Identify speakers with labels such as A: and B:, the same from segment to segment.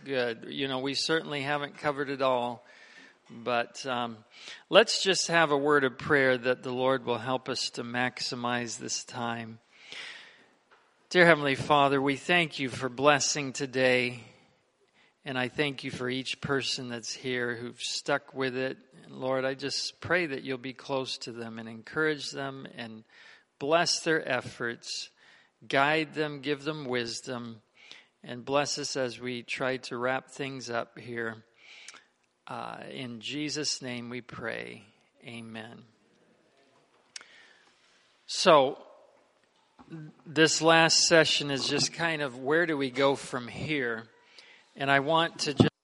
A: good. We certainly haven't covered it all, but let's just have a word of prayer that the Lord will help us to maximize this time. Dear Heavenly Father, we thank you for blessing today, and I thank you for each person that's here who've stuck with it. And Lord, I just pray that you'll be close to them and encourage them and bless their efforts, guide them, give them wisdom, and bless us as we try to wrap things up here. In Jesus' name we pray. Amen. So, this last session is just kind of where do we go from here? And I want to just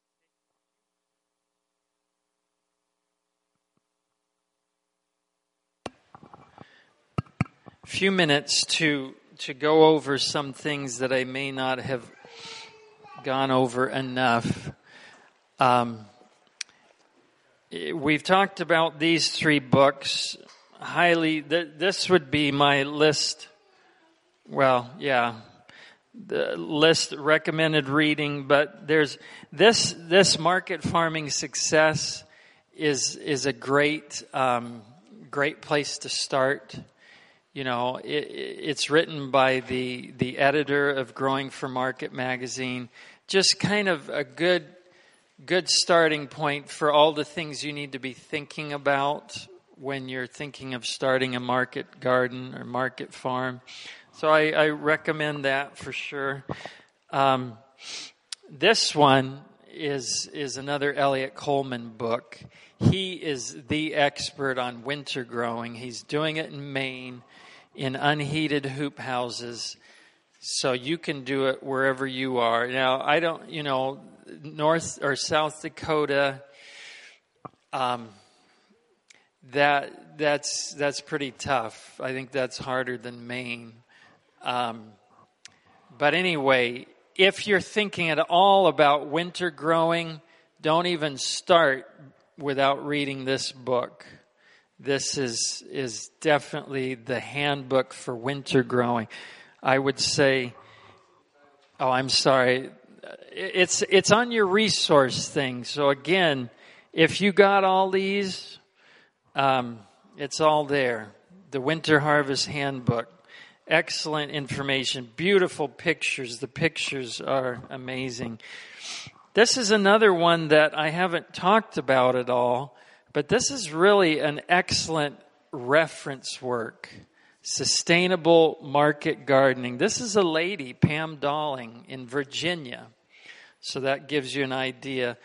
A: a few minutes to go over some things that I may not have gone over enough. We've talked about these 3 books. This would be my list. Well, yeah, the list recommended reading, but there's this Market Farming Success is a great place to start. It's written by the editor of Growing for Market magazine. Just kind of a good starting point for all the things you need to be thinking about when you're thinking of starting a market garden or market farm. So I recommend that for sure. This one is another Elliott Coleman book. He is the expert on winter growing. He's doing it in Maine in unheated hoop houses. So you can do it wherever you are. Now, I don't, North or South Dakota, that's pretty tough. I think that's harder than Maine. But anyway, if you're thinking at all about winter growing, don't even start without reading this book. This is definitely the handbook for winter growing. I would say, I'm sorry. It's on your resource thing. So again, if you got all these, it's all there. The Winter Harvest Handbook. Excellent information. Beautiful pictures. The pictures are amazing. This is another one that I haven't talked about at all, but this is really an excellent reference work. Sustainable Market Gardening. This is a lady, Pam Dalling, in Virginia. So that gives you an idea.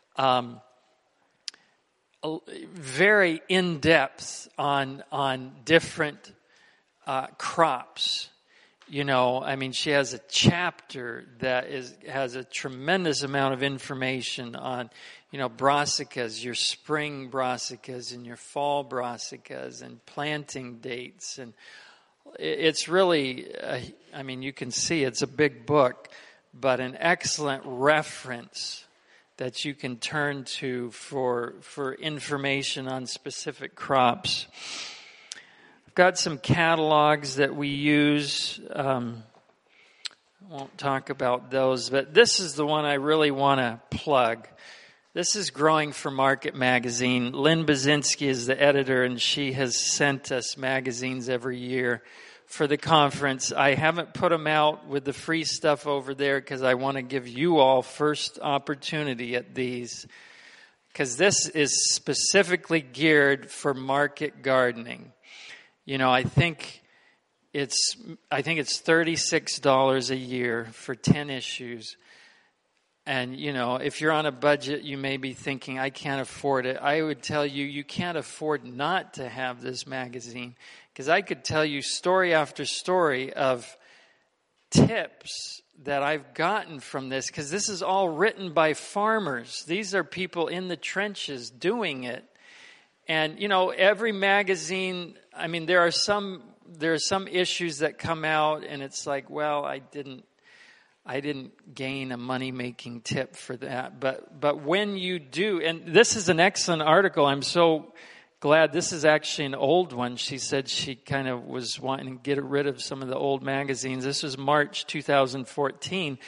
A: Very in-depth on different crops. She has a chapter that has a tremendous amount of information on, brassicas, your spring brassicas and your fall brassicas and planting dates. And it's really, you can see it's a big book, but an excellent reference that you can turn to for information on specific crops. I've got some catalogs that we use. I won't talk about those, but this is the one I really want to plug. This is Growing for Market magazine. Lynn Basinski is the editor, and she has sent us magazines every year for the conference. I haven't put them out with the free stuff over there because I want to give you all first opportunity at these, because this is specifically geared for market gardening. I think it's $36 a year for 10 issues. And, if you're on a budget, you may be thinking, I can't afford it. I would tell you, you can't afford not to have this magazine, because I could tell you story after story of tips that I've gotten from this, because this is all written by farmers. These are people in the trenches doing it. And, every magazine, there are some issues that come out and it's like, well, I didn't gain a money-making tip for that. But when you do, and this is an excellent article. I'm so glad. This is actually an old one. She said she kind of was wanting to get rid of some of the old magazines. This was March 2014.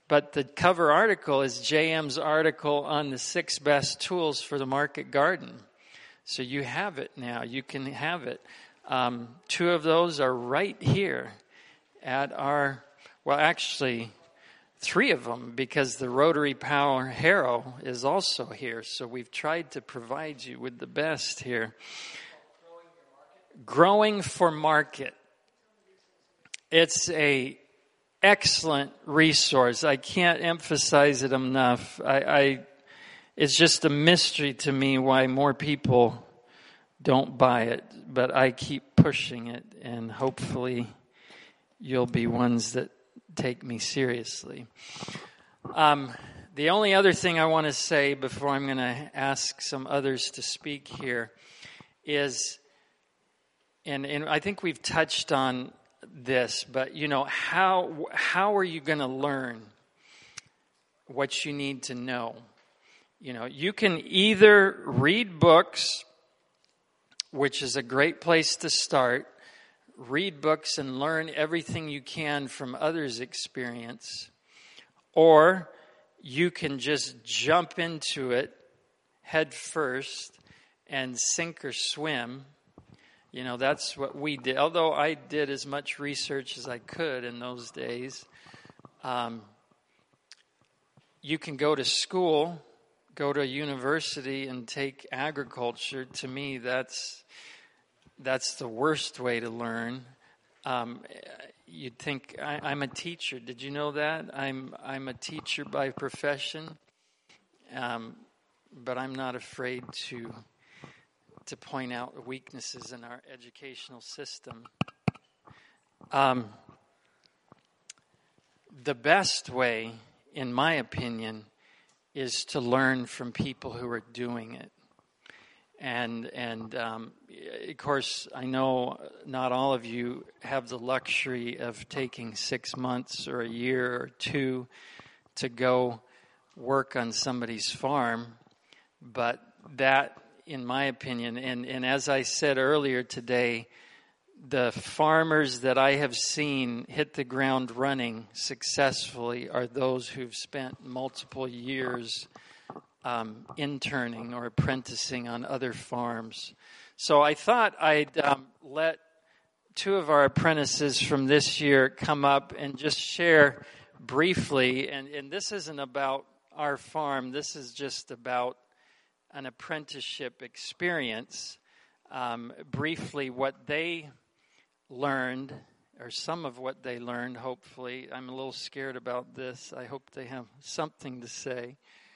A: But the cover article is JM's article on the 6 best tools for the market garden. So you have it now. You can have it. 2 of those are right here at our, well, actually 3 of them, because the Rotary Power Harrow is also here. So we've tried to provide you with the best here. Growing for Market. It's a excellent resource. I can't emphasize it enough. It's just a mystery to me why more people don't buy it, but I keep pushing it, and hopefully you'll be ones that take me seriously. The only other thing I want to say before I'm going to ask some others to speak here is, and I think we've touched on this, but how are you going to learn what you need to know? You can either read books, which is a great place to start. Read books and learn everything you can from others' experience. Or you can just jump into it head first and sink or swim. That's what we did. Although I did as much research as I could in those days. You can go to school, go to a university and take agriculture. To me, that's the worst way to learn. You'd think I'm a teacher. Did you know that? I'm a teacher by profession, but I'm not afraid to point out weaknesses in our educational system. The best way, in my opinion, is to learn from people who are doing it. And of course, I know not all of you have the luxury of taking 6 months or a year or 2 to go work on somebody's farm, but that, in my opinion, and as I said earlier today, the farmers that I have seen hit the ground running successfully are those who've spent multiple years interning or apprenticing on other farms. So I thought I'd let 2 of our apprentices from this year come up and just share briefly, and this isn't about our farm, this is just about an apprenticeship experience, briefly what they learned, or some of what they learned, hopefully. I'm a little scared about this. I hope they have something to say.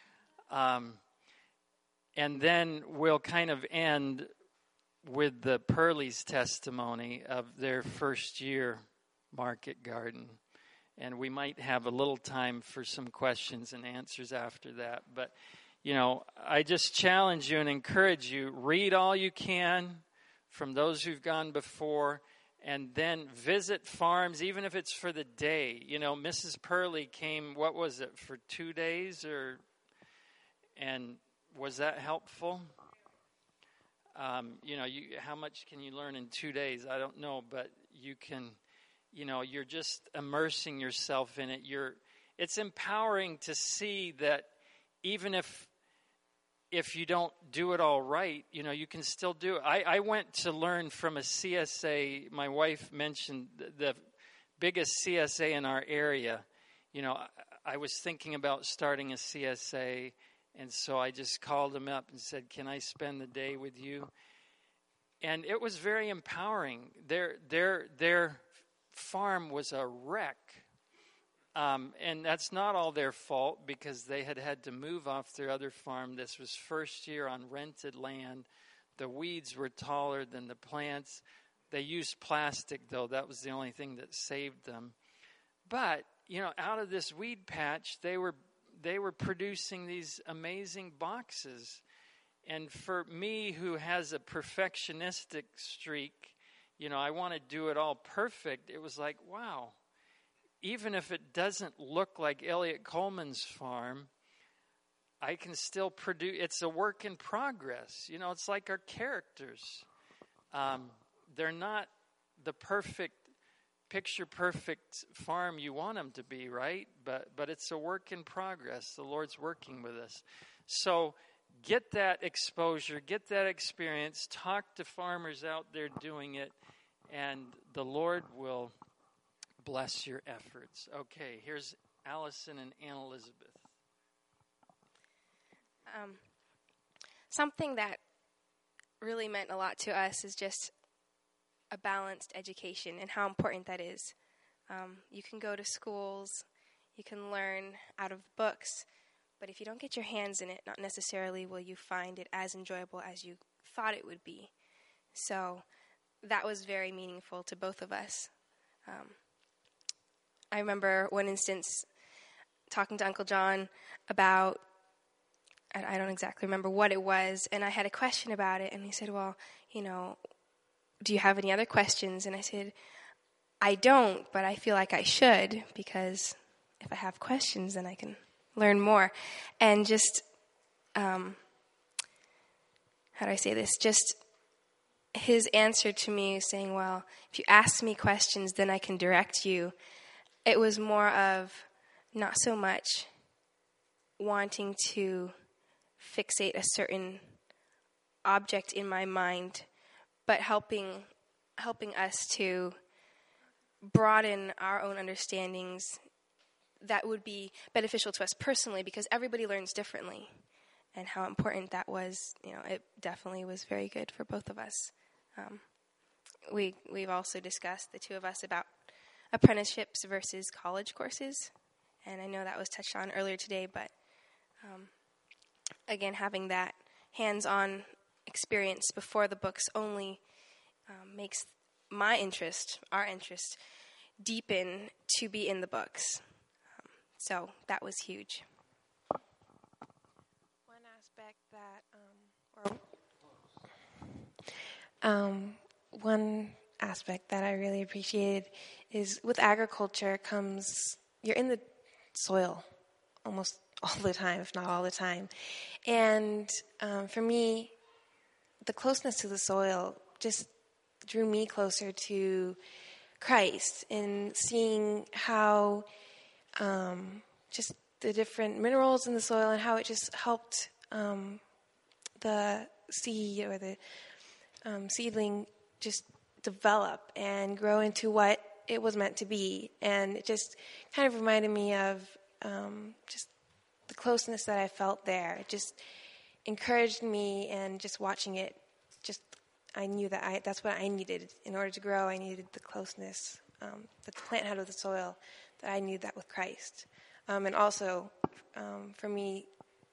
A: And then we'll kind of end with the Pearlie's testimony of their first year market garden. And we might have a little time for some questions and answers after that. But, I just challenge you and encourage you, read all you can from those who've gone before, and then visit farms, even if it's for the day. Mrs. Pearlie came, what was it, for 2 days? And was that helpful? How much can you learn in 2 days? I don't know, but you can, you're just immersing yourself in it. It's empowering to see that even if you don't do it all right, you can still do it. I went to learn from a CSA. My wife mentioned the biggest CSA in our area. I was thinking about starting a CSA, and so I just called him up and said, "Can I spend the day with you?" And it was very empowering. Their farm was a wreck. And that's not all their fault, because they had to move off their other farm. This was first year on rented land. The weeds were taller than the plants. They used plastic, though. That was the only thing that saved them. But, out of this weed patch, they were producing these amazing boxes. And for me, who has a perfectionistic streak, I want to do it all perfect. It was like, wow. Even if it doesn't look like Elliot Coleman's farm, I can still produce. It's a work in progress. It's like our characters. They're not the perfect picture perfect farm you want them to be, right? But it's a work in progress. The Lord's working with us. So get that exposure, get that experience, talk to farmers out there doing it, and the Lord will bless your efforts. Okay, here's Allison and Ann Elizabeth.
B: Something that really meant a lot to us is just a balanced education and how important that is. You can go to schools, you can learn out of books, but if you don't get your hands in it, not necessarily will you find it as enjoyable as you thought it would be. So that was very meaningful to both of us. I remember one instance talking to Uncle John about, I don't exactly remember what it was, and I had a question about it, and he said, well, do you have any other questions? And I said, I don't, but I feel like I should, because if I have questions, then I can learn more. And just, how do I say this? Just his answer to me saying, well, if you ask me questions, then I can direct you. It was more of not so much wanting to fixate a certain object in my mind, but helping us to broaden our own understandings that would be beneficial to us personally, because everybody learns differently, and how important that was. It definitely was very good for both of us. We've also discussed, the two of us, about apprenticeships versus college courses, and I know that was touched on earlier today, but again, having that hands-on experience before the books only makes our interest, deepen to be in the books. So that was huge.
C: One aspect that I really appreciated is, with agriculture comes, you're in the soil almost all the time, if not all the time. And for me, the closeness to the soil just drew me closer to Christ, and seeing how just the different minerals in the soil and how it just helped the seed or the seedling just develop and grow into what it was meant to be. And it just kind of reminded me of just the closeness that I felt there. It just encouraged me, and just watching it, I knew that that's what I needed in order to grow. I needed the closeness that the plant had with the soil, that I needed that with Christ. And also, for me,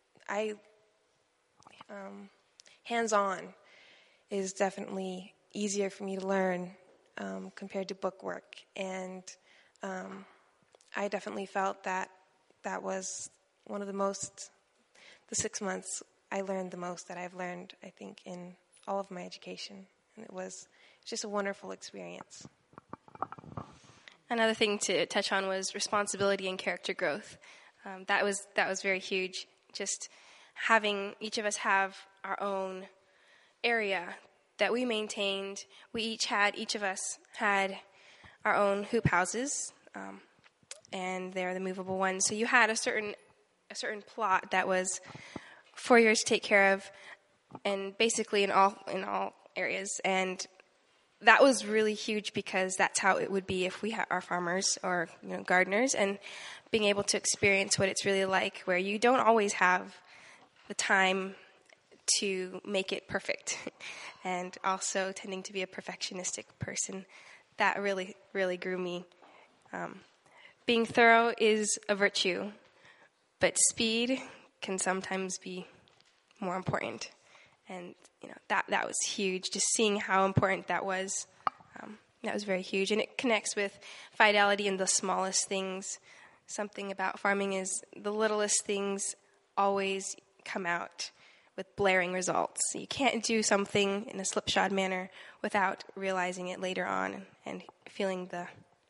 C: hands-on is definitely easier for me to learn compared to book work. And I definitely felt that was one of the 6 months I learned the most that I've learned, I think, in all of my education. And it was just a wonderful experience.
B: Another thing to touch on was responsibility and character growth. That was very huge. Just having each of us have our own area that we maintained. Each of us had our own hoop houses, and they're the movable ones. So you had a certain plot that was for yours to take care of, and basically in all areas. And that was really huge, because that's how it would be if we are farmers or gardeners, and being able to experience what it's really like, where you don't always have the time to make it perfect, and also tending to be a perfectionistic person. That really, really grew me. Being thorough is a virtue, but speed can sometimes be more important. And that was huge. Just seeing how important that was very huge. And it connects with fidelity in the smallest things. Something about farming is the littlest things always come out with blaring results. You can't do something in a slipshod manner without realizing it later on and feeling the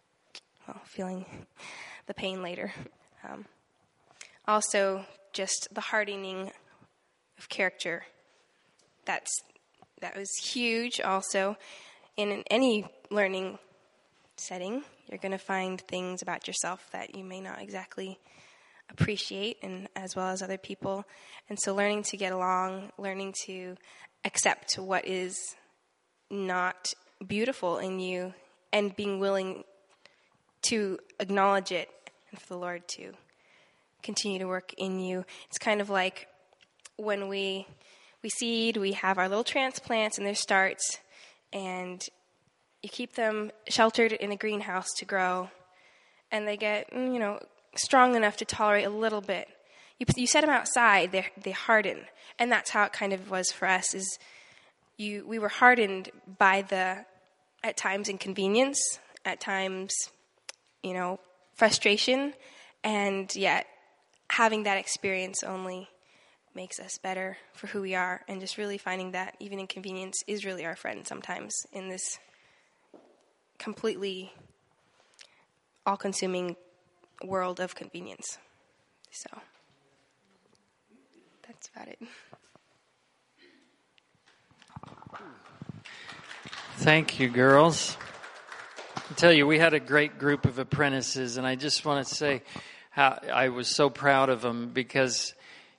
B: pain later. Also, just the hardening of character. That was huge also in any learning setting. You're going to find things about yourself that you may not exactly appreciate, and as well as other people. And so learning to get along, learning to accept what is not beautiful in you, and being willing to acknowledge it, and for the Lord to continue to work in you. It's kind of like when we seed, we have our little transplants and their starts, and you keep them sheltered in a greenhouse to grow, and they get, strong enough to tolerate a little bit. You set them outside, they harden, and that's how it kind of was for us. We were hardened by at times inconvenience, at times, frustration, and yet having that experience only makes us better for who we are, and just really finding that even inconvenience is really our friend sometimes in this completely all-consuming world of convenience. So that's about it.
A: Thank you, girls. I tell you, we had a great group of apprentices, and I just want to say how I was so proud of them because,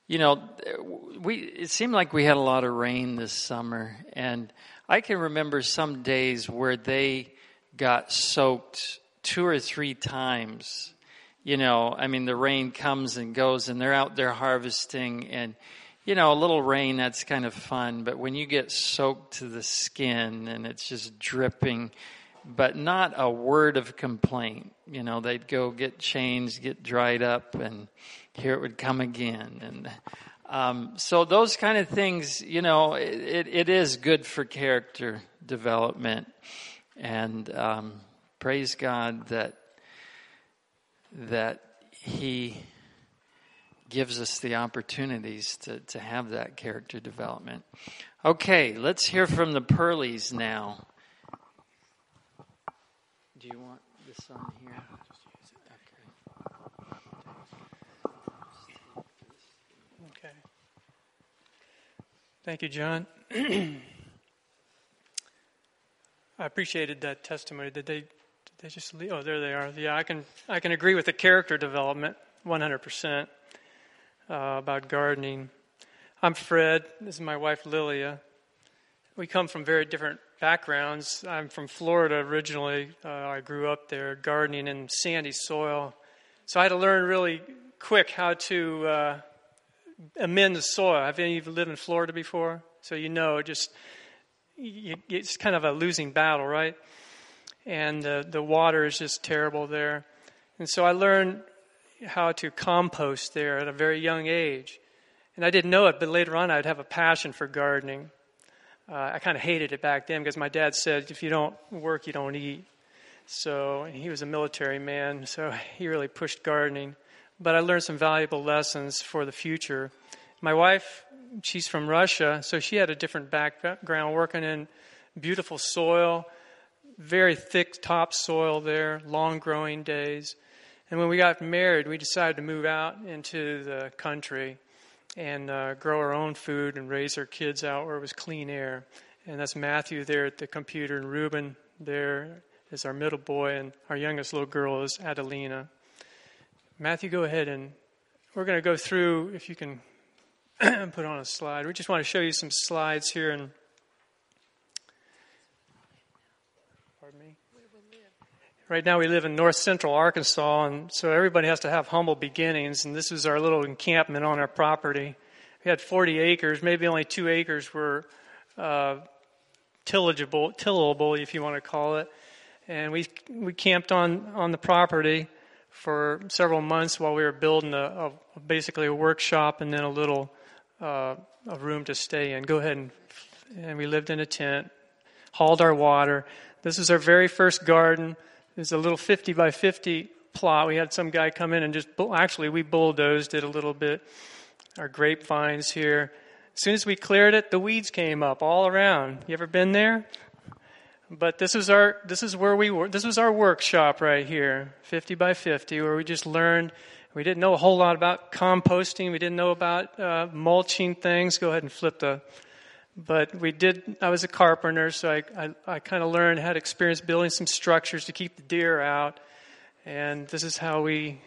A: it seemed like we had a lot of rain this summer, and I can remember some days where they got soaked 2 or 3 times. The rain comes and goes, and they're out there harvesting, and a little rain, that's kind of fun. But when you get soaked to the skin and it's just dripping, but not a word of complaint, they'd go get changed, get dried up, and here it would come again. And so those kind of things, it is good for character development. And praise God that He gives us the opportunities to have that character development. Okay, let's hear from the Pearlies now. Do you want this on here?
D: Okay. Thank you, John. I appreciated that testimony. Did they just leave? Oh, there they are. Yeah, I can agree with the character development 100%. About gardening. I'm Fred. This is my wife, Lilia. We come from very different backgrounds. I'm from Florida originally. I grew up there gardening in sandy soil. So I had to learn really quick how to amend the soil. Have any of you lived in Florida before? So it's kind of a losing battle, right? And the water is just terrible there. And so I learned how to compost there at a very young age. And I didn't know it, but later on I'd have a passion for gardening. I kind of hated it back then because my dad said, if you don't work, you don't eat. So he was a military man, so he really pushed gardening. But I learned some valuable lessons for the future. My wife, she's from Russia, so she had a different background, working in beautiful soil, very thick topsoil there, long growing days. And when we got married, we decided to move out into the country and grow our own food and raise our kids out where it was clean air. And that's Matthew there at the computer, and Reuben there is our middle boy, and our youngest little girl is Adelina. Matthew, go ahead, and we're going to go through, if you can put on a slide. We just want to show you some slides here. And pardon me? Right now we live in north central Arkansas, and so everybody has to have humble beginnings, and this is our little encampment on our property. We had 40 acres, maybe only 2 acres were tillable, if you want to call it. And we camped on the property for several months while we were building basically a workshop and then a little a room to stay in. Go ahead, and we lived in a tent, hauled our water. This is our very first garden. There's a little 50 by 50 plot. We had some guy come in and we bulldozed it a little bit. Our grapevines here. As soon as we cleared it, the weeds came up all around. You ever been there? But this was our workshop right here, 50 by 50, where we just learned. We didn't know a whole lot about composting. We didn't know about mulching things. Go ahead and flip the But I was a carpenter, so I kind of learned how to experience building some structures to keep the deer out. And this is how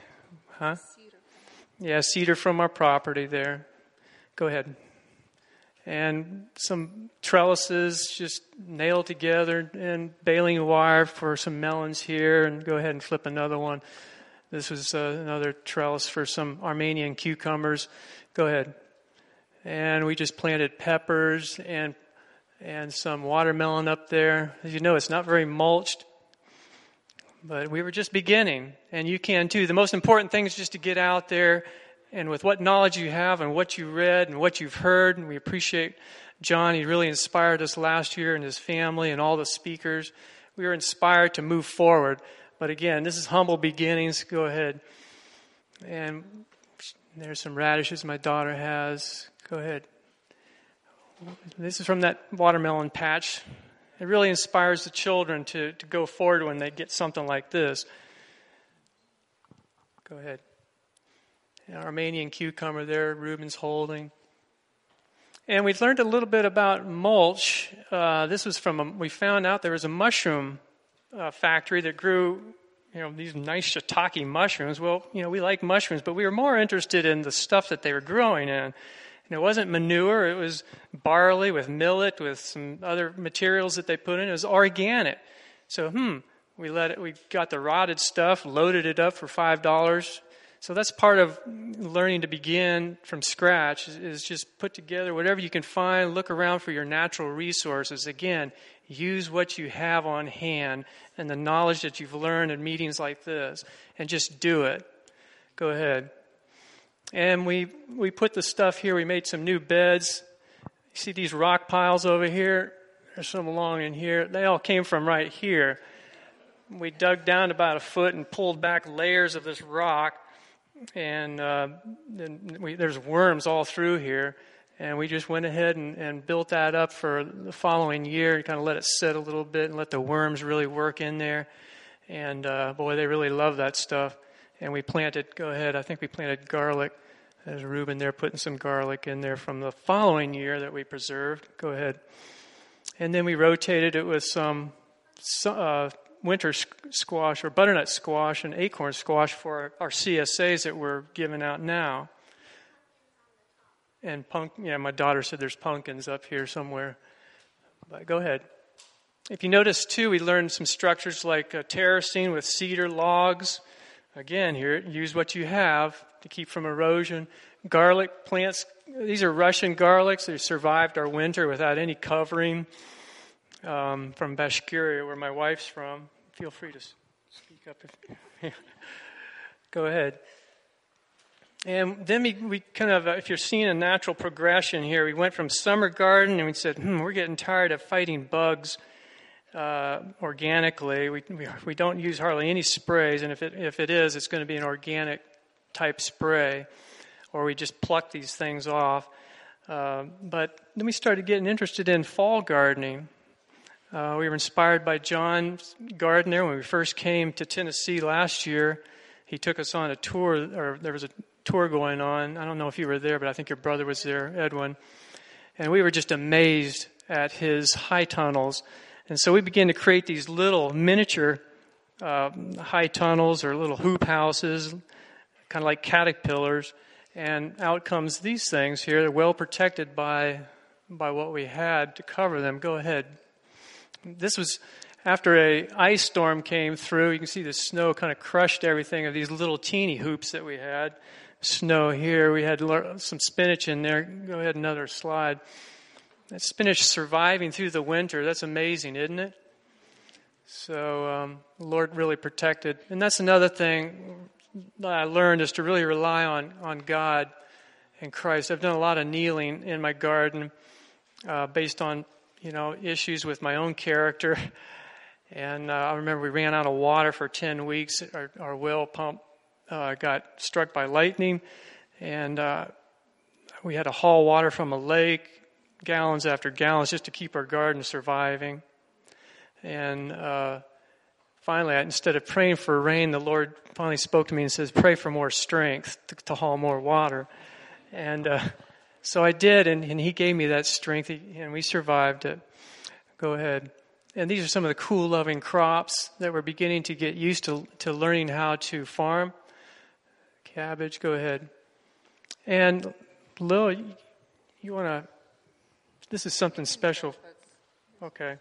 D: cedar from our property there. Go ahead. And some trellises just nailed together and baling wire for some melons here. And go ahead and flip another one. This was another trellis for some Armenian cucumbers. Go ahead. And we just planted peppers and some watermelon up there. As you know, it's not very mulched, but we were just beginning. And you can too. The most important thing is just to get out there, and with what knowledge you have and what you read and what you've heard. And we appreciate John. He really inspired us last year, and his family and all the speakers. We were inspired to move forward. But again, this is humble beginnings. Go ahead. And there's some radishes my daughter has. Go ahead. This is from that watermelon patch. It really inspires the children to go forward when they get something like this. Go ahead. Armenian cucumber there, Reuben's holding. And we learned a little bit about mulch. This was we found out there was a mushroom factory that grew, these nice shiitake mushrooms. Well, we like mushrooms, but we were more interested in the stuff that they were growing in. And it wasn't manure. It was barley with millet, with some other materials that they put in. It was organic. So, we got the rotted stuff, loaded it up for $5. So that's part of learning to begin from scratch, is just put together whatever you can find, look around for your natural resources. Again, use what you have on hand and the knowledge that you've learned in meetings like this, and just do it. Go ahead. And we put the stuff here. We made some new beds. You see these rock piles over here? There's some along in here. They all came from right here. We dug down about a foot and pulled back layers of this rock. And there's worms all through here. And we just went ahead and built that up for the following year. Kind of let it sit a little bit and let the worms really work in there. And boy, they really love that stuff. And we planted, go ahead, I think we planted garlic. There's Reuben there putting some garlic in there from the following year that we preserved. Go ahead. And then we rotated it with some winter squash or butternut squash and acorn squash for our CSAs that we're giving out now. And my daughter said there's pumpkins up here somewhere. But go ahead. If you notice too, we learned some structures like terracing with cedar logs. Again, here, use what you have to keep from erosion. Garlic plants, these are Russian garlics. They survived our winter without any covering. From Bashkiria, where my wife's from. Feel free to speak up. Go ahead. And then we kind of, if you're seeing a natural progression here, we went from summer garden and we said, we're getting tired of fighting bugs organically. We don't use hardly any sprays, and if it is, it's going to be an organic type spray, or we just pluck these things off. But then we started getting interested in fall gardening. We were inspired by John's garden there when we first came to Tennessee last year. He took us on a tour, or there was a tour going on. I don't know if you were there, but I think your brother was there, Edwin. And we were just amazed at his high tunnels. And so we began to create these little miniature high tunnels or little hoop houses, kind of like caterpillars. And out comes these things here. They're well protected by what we had to cover them. Go ahead. This was after a ice storm came through. You can see the snow kind of crushed everything of these little teeny hoops that we had. Snow here. We had some spinach in there. Go ahead, another slide. That spinach surviving through the winter. That's amazing, isn't it? So the Lord really protected. And that's another thing that I learned, is to really rely on God and Christ. I've done a lot of kneeling in my garden based on issues with my own character. And I remember we ran out of water for 10 weeks. Our well pump got struck by lightning. And we had to haul water from a lake, gallons after gallons, just to keep our garden surviving. And finally, instead of praying for rain, the Lord finally spoke to me and says, pray for more strength to haul more water. And So I did, and he gave me that strength, and we survived it. Go ahead. And these are some of the cool, loving crops that we're beginning to get used to learning how to farm. Cabbage, go ahead. And Lil, you want to, this is something special. Okay.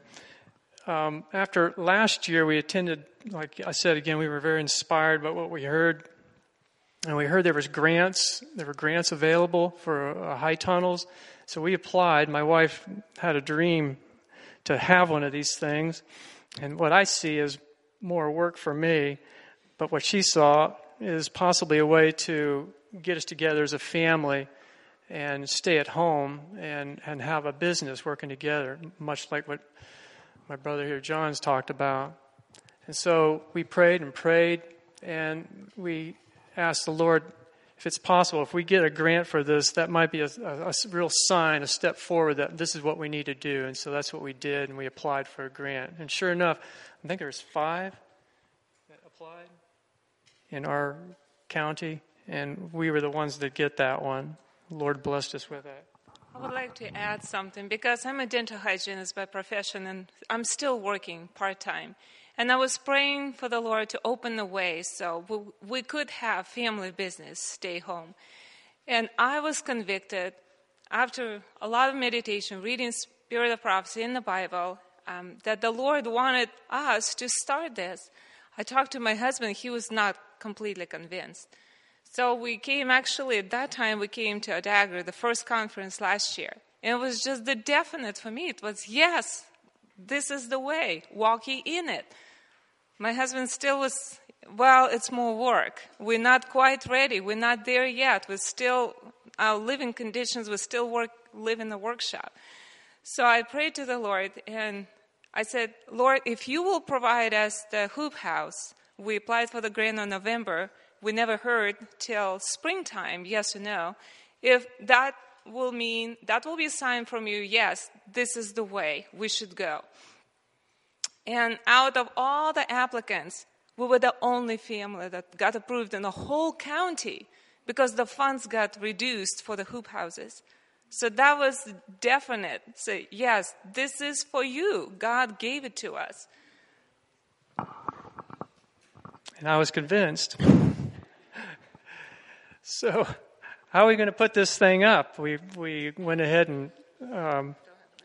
D: After last year, we attended, like I said again, we were very inspired by what we heard. And we heard there were grants available for high tunnels. So we applied. My wife had a dream to have one of these things. And what I see is more work for me. But what she saw is possibly a way to get us together as a family and stay at home and have a business working together, much like what my brother here, John's talked about. And so we prayed, and we asked the Lord, if it's possible, if we get a grant for this, that might be a real sign, a step forward that this is what we need to do. And so that's what we did, and we applied for a grant. And sure enough, I think there was 5 that applied in our county, and we were the ones that get that one. The Lord blessed us with that.
E: I would like to add something because I'm a dental hygienist by profession, and I'm still working part-time. And I was praying for the Lord to open the way so we could have family business, stay home. And I was convicted after a lot of meditation, reading Spirit of Prophecy in the Bible, that the Lord wanted us to start this. I talked to my husband. He was not completely convinced. So we came, actually, at that time, we came to Adagra, the first conference last year. And it was just the definite for me. It was, yes, this is the way. Walk ye in it. My husband still was, well, it's more work. We're not quite ready. We're not there yet. We're still, our living conditions, we still live in the workshop. So I prayed to the Lord, and I said, Lord, if you will provide us the hoop house, we applied for the grant in November. We never heard till springtime, yes or no. If that will mean, that will be a sign from you, yes, this is the way we should go. And out of all the applicants, we were the only family that got approved in the whole county because the funds got reduced for the hoop houses. So that was definite. So yes, this is for you. God gave it to us.
D: And I was convinced. So how are we going to put this thing up? We went ahead and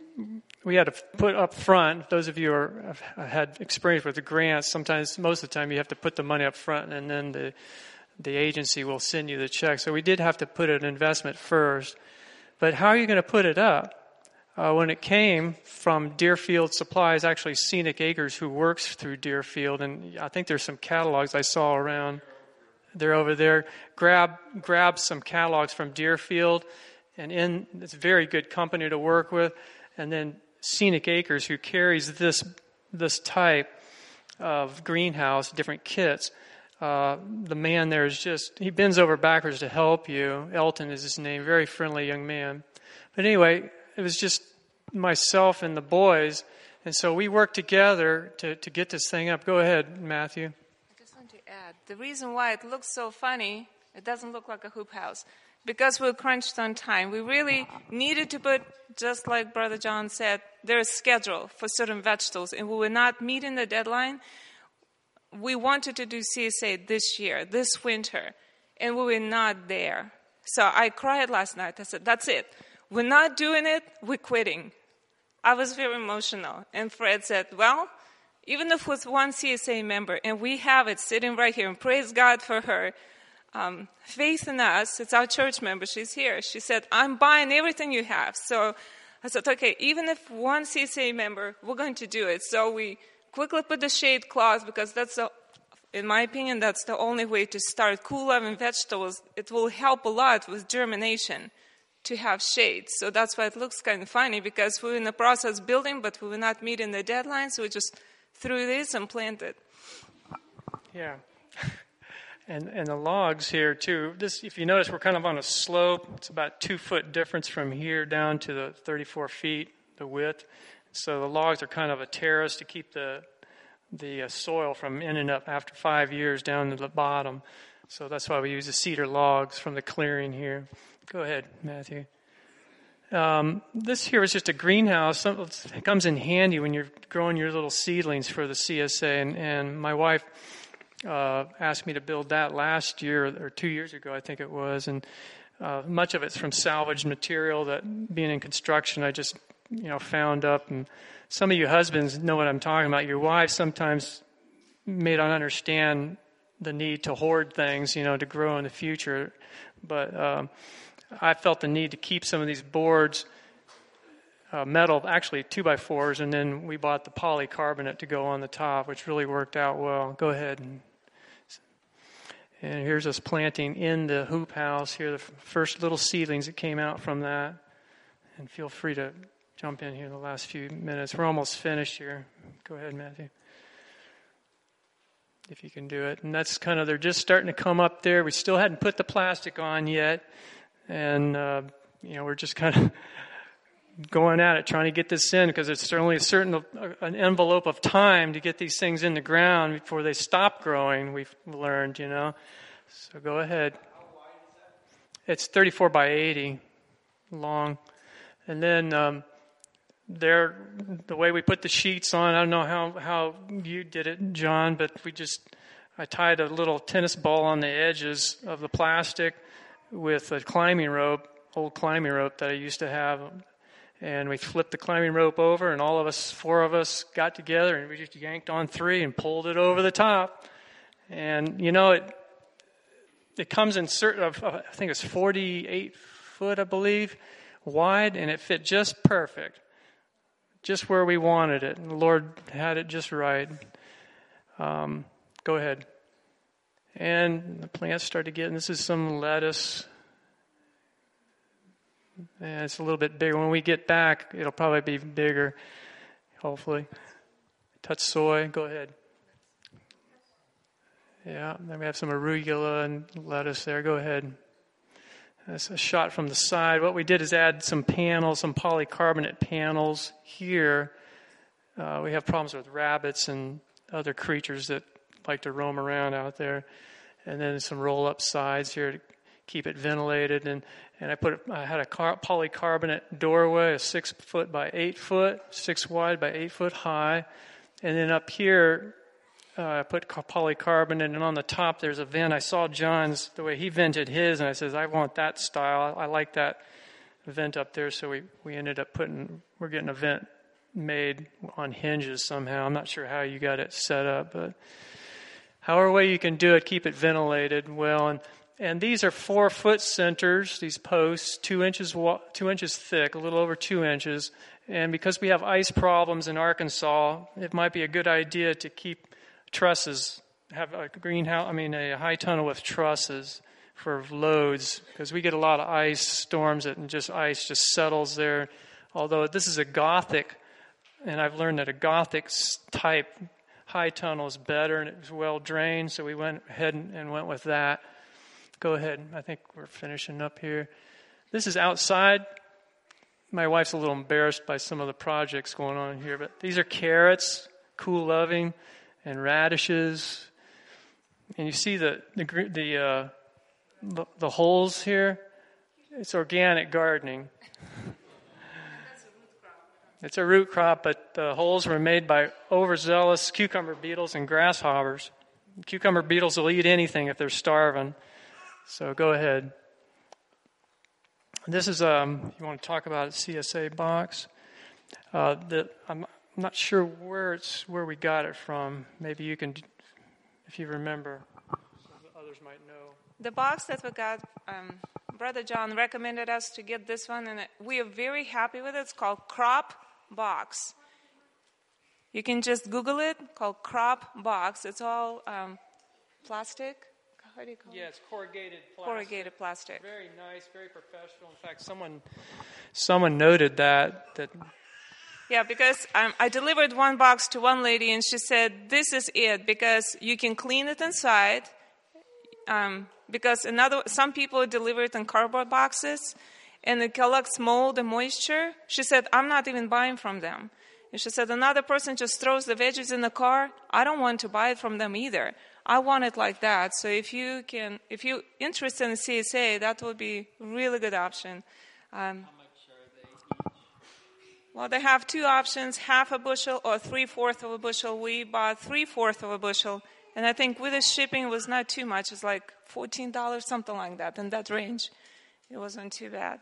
D: we had to put up front. Those of you who have had experience with the grants, sometimes, most of the time, you have to put the money up front, and then the agency will send you the check. So we did have to put an investment first. But how are you going to put it up? When it came from Deerfield Supplies, actually Scenic Acres, who works through Deerfield, and I think there's some catalogs I saw around. They're over there. Grab some catalogs from Deerfield, and it's a very good company to work with. And then Scenic Acres, who carries this type of greenhouse, different kits. The man there is he bends over backwards to help you. Elton is his name, very friendly young man. But anyway, it was just myself and the boys, and so we worked together to get this thing up. Go ahead, Matthew.
E: I just want to add, the reason why it looks so funny, it doesn't look like a hoop house, because we're crunched on time. We really needed to put, just like Brother John said, there's a schedule for certain vegetables, and we were not meeting the deadline. We wanted to do CSA this year, this winter, and we were not there. So I cried last night. I said, that's it. We're not doing it. We're quitting. I was very emotional. And Fred said, well, even if it's one CSA member, and we have it sitting right here, and praise God for her faith in us. It's our church member. She's here. She said, I'm buying everything you have. So I said, okay, even if one CSA member, we're going to do it. So we quickly put the shade cloth, because in my opinion, that's the only way to start cool loving vegetables. It will help a lot with germination to have shade. So that's why it looks kind of funny, because we're in the process building, but we were not meeting the deadline, so we just threw this and planted.
D: Yeah. And the logs here too. This, if you notice, we're kind of on a slope. It's about 2 foot difference from here down to the 34 feet, the width. So the logs are kind of a terrace to keep the soil from ending up after 5 years down to the bottom. So that's why we use the cedar logs from the clearing here. Go ahead, Matthew. This here is just a greenhouse. It comes in handy when you're growing your little seedlings for the CSA. And my wife asked me to build that last year or 2 years ago, I think it was. And much of it's from salvaged material that, being in construction, I just found up. And some of you husbands know what I'm talking about. Your wives sometimes may not understand the need to hoard things, to grow in the future. But I felt the need to keep some of these boards, metal, actually 2x4s, and then we bought the polycarbonate to go on the top, which really worked out well. Go ahead. And here's us planting in the hoop house here, the first little seedlings that came out from that. And feel free to jump in here in the last few minutes. We're almost finished here. Go ahead, Matthew, if you can do it. And that's they're just starting to come up there. We still hadn't put the plastic on yet. And, we're just going at it, trying to get this in, because it's only an envelope of time to get these things in the ground before they stop growing, we've learned, So go ahead. How wide is that? It's 34 by 80 long. And then the way we put the sheets on, I don't know how you did it, John, but I tied a little tennis ball on the edges of the plastic with a old climbing rope that I used to have. And we flipped the climbing rope over, and all of us, 4 of us, got together, and we just yanked on 3 and pulled it over the top. And, it comes in I think it's 48 foot, I believe, wide, and it fit just perfect, just where we wanted it. And the Lord had it just right. Go ahead. And the plants started getting, this is some lettuce. And it's a little bit bigger. When we get back, it'll probably be bigger, hopefully. Touch soy. Go ahead. Yeah, then we have some arugula and lettuce there. Go ahead. That's a shot from the side. What we did is add some panels, some polycarbonate panels here. We have problems with rabbits and other creatures that like to roam around out there. And then some roll-up sides here to keep it ventilated. And I had a polycarbonate doorway, a 6 foot by 8 foot, 6 wide by 8 foot high. And then up here, I put polycarbonate, and on the top there's a vent. I saw John's, the way he vented his, and I said, I want that style. I like that vent up there. So we ended up we're getting a vent made on hinges somehow. I'm not sure how you got it set up, but however way you can do it, keep it ventilated well. And these are 4 foot centers, these posts, 2 inches thick, a little over 2 inches. And because we have ice problems in Arkansas, it might be a good idea to keep trusses, have a a high tunnel with trusses for loads, because we get a lot of ice storms and ice just settles there. Although this is a Gothic, and I've learned that a Gothic type high tunnel is better and it was well drained, so we went ahead and went with that. Go ahead. I think we're finishing up here. This is outside. My wife's a little embarrassed by some of the projects going on here, but these are carrots, cool loving, and radishes. And you see the holes here? It's organic gardening. It's a root crop, but the holes were made by overzealous cucumber beetles and grasshoppers. Cucumber beetles will eat anything if they're starving. So go ahead. This is, you want to talk about a CSA box. I'm not sure where we got it from. Maybe you can, if you remember. Others might know.
E: The box that we got, Brother John recommended us to get this one, and we are very happy with it. It's called Crop Box. You can just Google it, called Crop Box. It's all plastic. How do you call it?
D: Yeah, it's corrugated plastic.
E: Corrugated plastic.
D: Very nice, very professional. In fact, someone noted that.
E: Yeah, because I delivered one box to one lady, and she said, "This is it because you can clean it inside." Because some people deliver it in cardboard boxes, and it collects mold and moisture. She said, "I'm not even buying from them." And she said, "Another person just throws the veggies in the car. I don't want to buy it from them either. I want it like that." So if you're interested in CSA, that would be a really good option.
A: How much are they?
E: Well, they have two options, half a bushel or 3/4 of a bushel. We bought 3/4 of a bushel. And I think with the shipping, it was not too much. It's like $14, something like that, in that range. It wasn't too bad.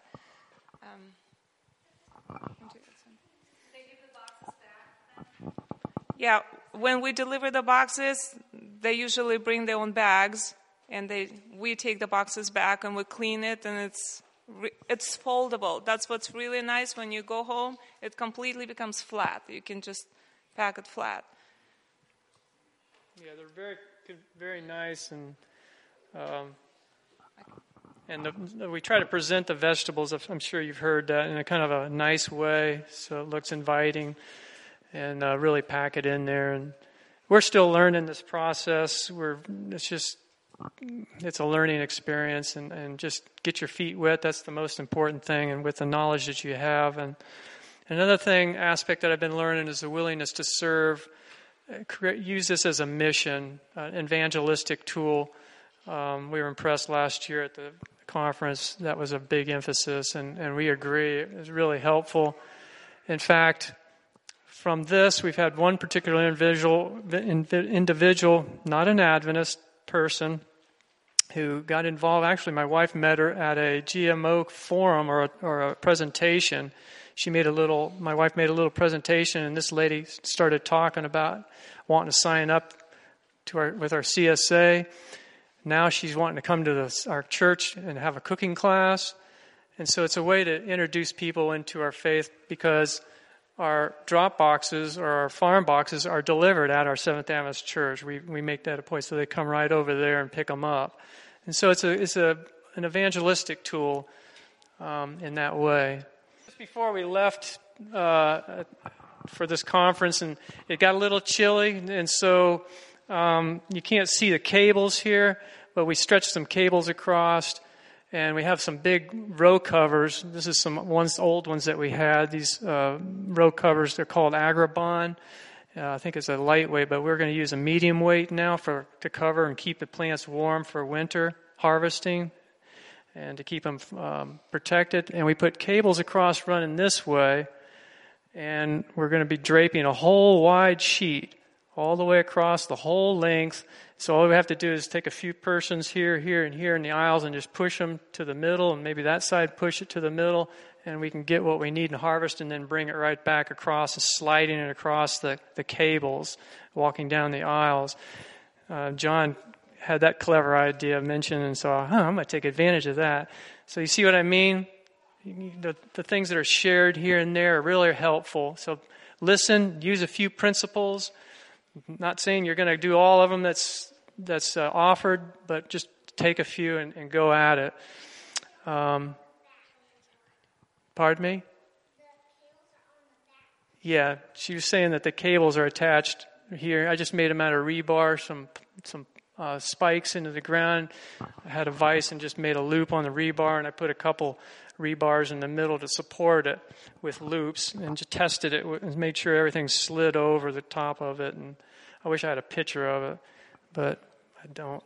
E: Yeah, when we deliver the boxes, they usually bring their own bags, and we take the boxes back and we clean it, and it's foldable. That's what's really nice. When you go home, it completely becomes flat. You can just pack it flat.
D: Yeah, they're very, very nice, and we try to present the vegetables. I'm sure you've heard that in a kind of a nice way, so it looks inviting, and really pack it in there. And we're still learning this process. It's a learning experience, and just get your feet wet. That's the most important thing, and with the knowledge that you have. And another aspect that I've been learning is the willingness to serve. Use this as a mission, an evangelistic tool. We were impressed last year at the conference. That was a big emphasis, and we agree. It was really helpful. In fact, from this, we've had one particular individual, not an Adventist person, who got involved. Actually, my wife met her at a GMO forum or a presentation. My wife made a little presentation, and this lady started talking about wanting to sign up with our CSA. Now she's wanting to come to our church and have a cooking class. And so it's a way to introduce people into our faith, because our drop boxes or our farm boxes are delivered at our Seventh Adventist church. We make that a point, so they come right over there and pick them up. And so it's an evangelistic tool in that way. Just before we left for this conference, and it got a little chilly, and so you can't see the cables here, but we stretched some cables across, and we have some big row covers. This is some old ones that we had. These row covers, they're called Agribon. I think it's a lightweight, but we're going to use a medium weight now to cover and keep the plants warm for winter harvesting and to keep them protected. And we put cables across running this way, and we're going to be draping a whole wide sheet all the way across the whole length. So all we have to do is take a few persons here, and here in the aisles and just push them to the middle, and maybe that side push it to the middle, and we can get what we need in harvest and then bring it right back across, sliding it across the cables, walking down the aisles. John had that clever idea mentioned, and so I'm going to take advantage of that. So you see what I mean? The things that are shared here and there are really helpful. So listen, use a few principles. Not saying you're going to do all of them that's offered, but just take a few and go at it. Pardon me? Yeah, she was saying that the cables are attached here. I just made them out of rebar, some spikes into the ground. I had a vise and just made a loop on the rebar, and I put a couple rebars in the middle to support it with loops, and just tested it and made sure everything slid over the top of it. And I wish I had a picture of it, but I don't.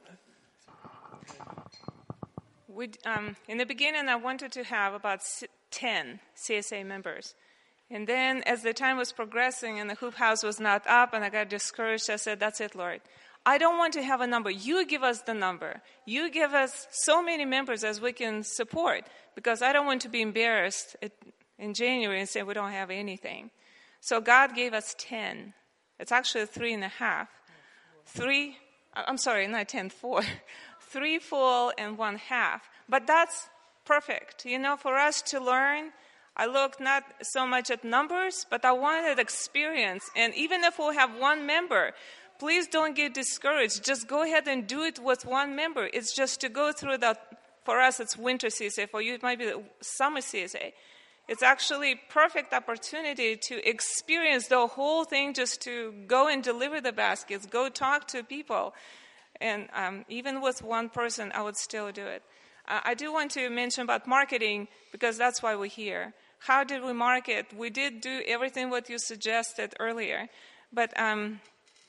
E: In the beginning, I wanted to have about 10 CSA members. And then as the time was progressing and the hoop house was not up and I got discouraged, I said, that's it, Lord. I don't want to have a number. You give us the number. You give us so many members as we can support, because I don't want to be embarrassed in January and say we don't have anything. So God gave us 10. It's actually 3.5. 3, I'm sorry, not 10, 4. 3 full and 1 half. But that's perfect. For us to learn, I look not so much at numbers, but I wanted experience. And even if we'll have one member, please don't get discouraged. Just go ahead and do it with one member. It's just to go through that. For us, it's winter CSA. For you, it might be the summer CSA. It's actually a perfect opportunity to experience the whole thing, just to go and deliver the baskets, go talk to people. And even with one person, I would still do it. I do want to mention about marketing, because that's why we're here. How did we market? We did do everything what you suggested earlier. But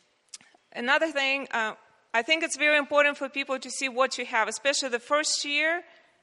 E: another thing, I think it's very important for people to see what you have, especially the first year.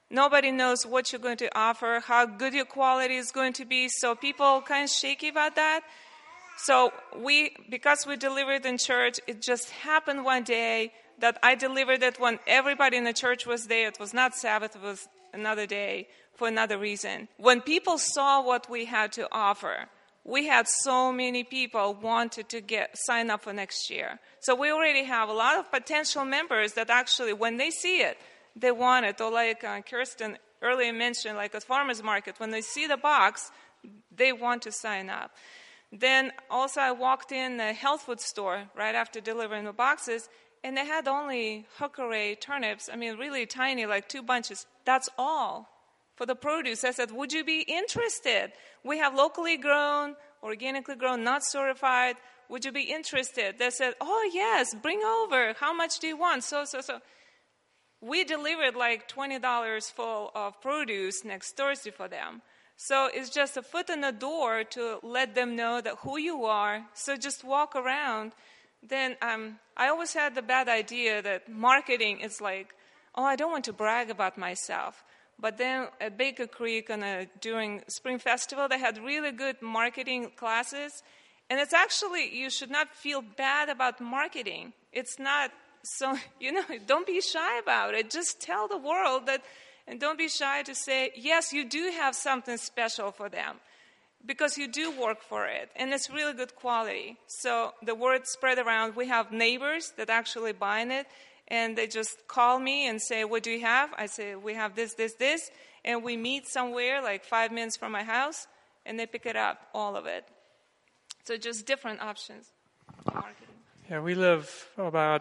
E: Nobody knows what you're going to offer, how good your quality is going to be. So people kind of shaky about that. So because we delivered in church, it just happened one day that I delivered it when everybody in the church was there. It was not Sabbath, it was another day for another reason. When people saw what we had to offer, we had so many people wanted to sign up for next year. So we already have a lot of potential members that actually, when they see it, they want it. Or like Kirsten earlier mentioned, like at farmers market, when they see the box, they want to sign up. Then also I walked in the health food store right after delivering the boxes, and they had only hickory turnips. I mean, really tiny, like 2 bunches. That's all for the produce. I said, would you be interested? We have locally grown, organically grown, not certified. Would you be interested? They said, oh, yes, bring over. How much do you want? So. We delivered like $20 full of produce next Thursday for them. So it's just a foot in the door to let them know that who you are. So just walk around. Then I always had the bad idea that marketing is like, oh, I don't want to brag about myself. But then at Baker Creek during Spring Festival, they had really good marketing classes. And it's actually, you should not feel bad about marketing. It's not so, don't be shy about it. Just tell the world that, and don't be shy to say, yes, you do have something special for them. Because you do work for it, and it's really good quality. So the word spread around. We have neighbors that actually buying it, and they just call me and say, what do you have? I say, we have this, and we meet somewhere like 5 minutes from my house, and they pick it up, all of it. So just different options. Marketing.
D: Yeah, we live about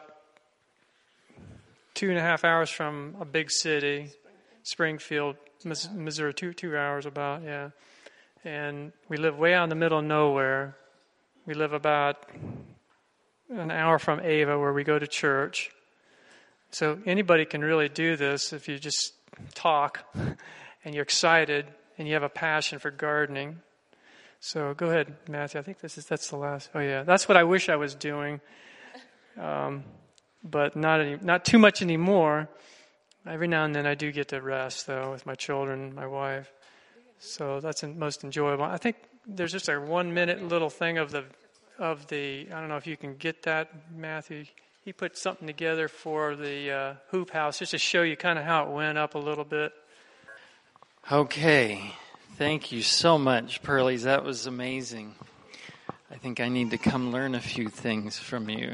D: 2.5 hours from a big city, Springfield, Missouri, 2 hours about, yeah. And we live way out in the middle of nowhere. We live about an hour from Ava, where we go to church. So anybody can really do this if you just talk and you're excited and you have a passion for gardening. So go ahead, Matthew. I think that's the last. Oh yeah, that's what I wish I was doing, but not too much anymore. Every now and then I do get to rest though with my children and my wife. So that's the most enjoyable. I think there's just a 1 minute little thing of the. I don't know if you can get that, Matthew. He put something together for the hoop house just to show you kind of how it went up a little bit.
A: Okay. Thank you so much, Pearlies. That was amazing. I think I need to come learn a few things from you.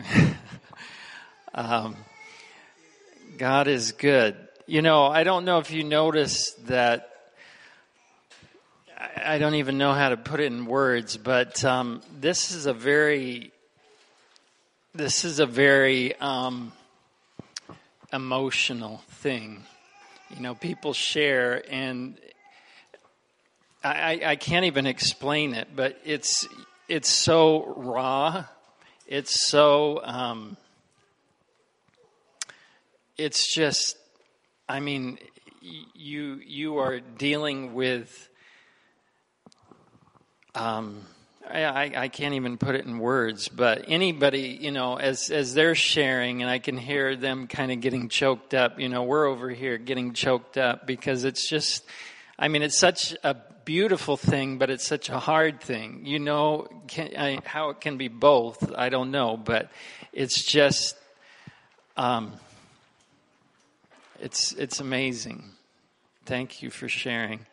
A: God is good. I don't know if you noticed that. I don't even know how to put it in words, but this is a very emotional thing. People share, and I can't even explain it, but it's so raw. It's so it's just. I mean, you are dealing with. I can't even put it in words, but anybody, as they're sharing, and I can hear them kind of getting choked up, we're over here getting choked up because it's just, it's such a beautiful thing, but it's such a hard thing. How it can be both, I don't know, but it's just, it's amazing. Thank you for sharing.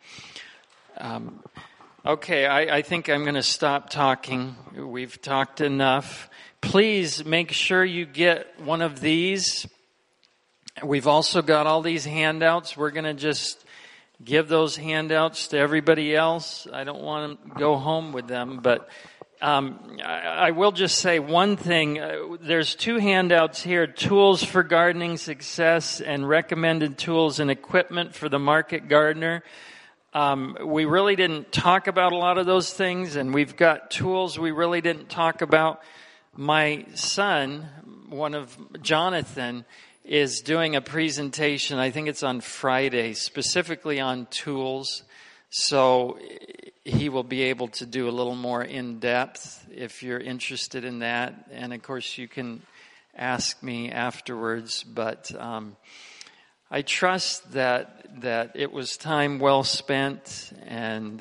A: Okay, I think I'm going to stop talking. We've talked enough. Please make sure you get one of these. We've also got all these handouts. We're going to just give those handouts to everybody else. I don't want to go home with them, but I will just say one thing. There's 2 handouts here, Tools for Gardening Success and Recommended Tools and Equipment for the Market Gardener. We really didn't talk about a lot of those things, and we've got tools we really didn't talk about. My son, Jonathan, is doing a presentation, I think it's on Friday, specifically on tools. So he will be able to do a little more in-depth if you're interested in that. And of course, you can ask me afterwards, but I trust that it was time well spent, and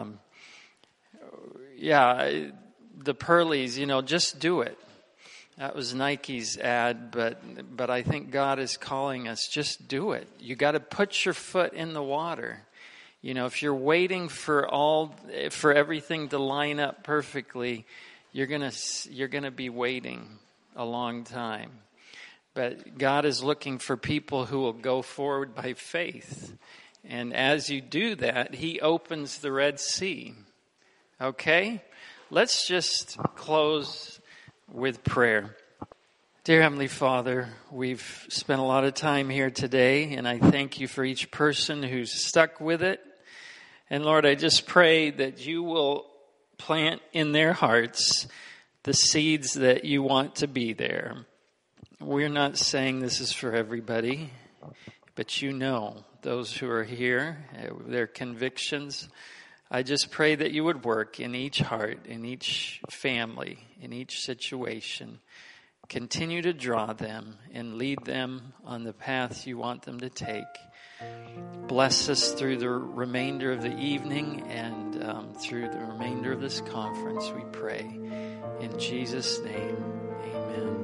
A: the Pearlies, just do it. That was Nike's ad, but I think God is calling us, just do it. You got to put your foot in the water. If you're waiting for everything to line up perfectly, you're gonna be waiting a long time. But God is looking for people who will go forward by faith. And as you do that, He opens the Red Sea. Okay? Let's just close with prayer. Dear Heavenly Father, we've spent a lot of time here today, and I thank You for each person who's stuck with it. And Lord, I just pray that You will plant in their hearts the seeds that You want to be there. We're not saying this is for everybody, but You know those who are here, their convictions. I just pray that You would work in each heart, in each family, in each situation. Continue to draw them and lead them on the path You want them to take. Bless us through the remainder of the evening and through the remainder of this conference, we pray. In Jesus' name, amen.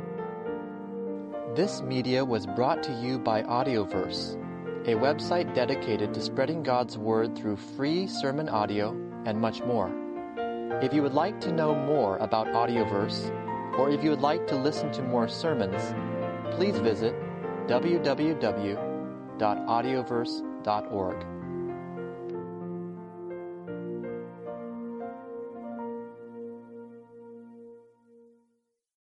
F: This media was brought to you by Audioverse, a website dedicated to spreading God's Word through free sermon audio and much more. If you would like to know more about Audioverse, or if you would like to listen to more sermons, please visit www.audioverse.org.